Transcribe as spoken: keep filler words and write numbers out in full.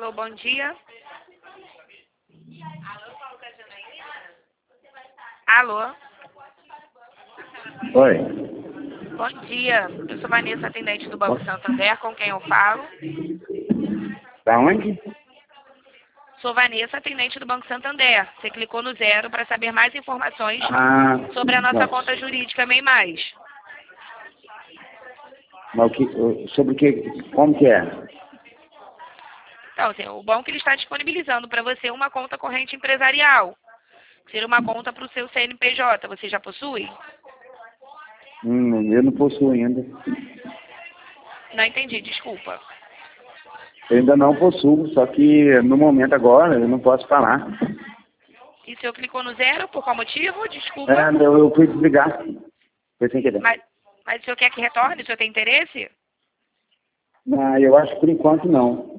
Alô, bom dia. Alô. Oi. Bom dia. Eu sou Vanessa, atendente do Banco Santander. Com quem eu falo? Da onde? Sou Vanessa, atendente do Banco Santander. Você clicou no zero para saber mais informações Ah, sobre a nossa nossa. conta jurídica MEI Mais. Mas o que, sobre o que, como que é? Então, assim, o banco ele está disponibilizando para você uma conta corrente empresarial. Seria uma conta para o seu C N P J. Você já possui? Hum, eu não possuo ainda. Não entendi, desculpa. Eu ainda não possuo, só que no momento agora eu não posso falar. E o senhor clicou no zero, por qual motivo? Desculpa. É, eu, eu fui desligar. Foi sem querer. Mas, mas o senhor quer que retorne? O senhor tem interesse? Ah, eu acho que por enquanto não.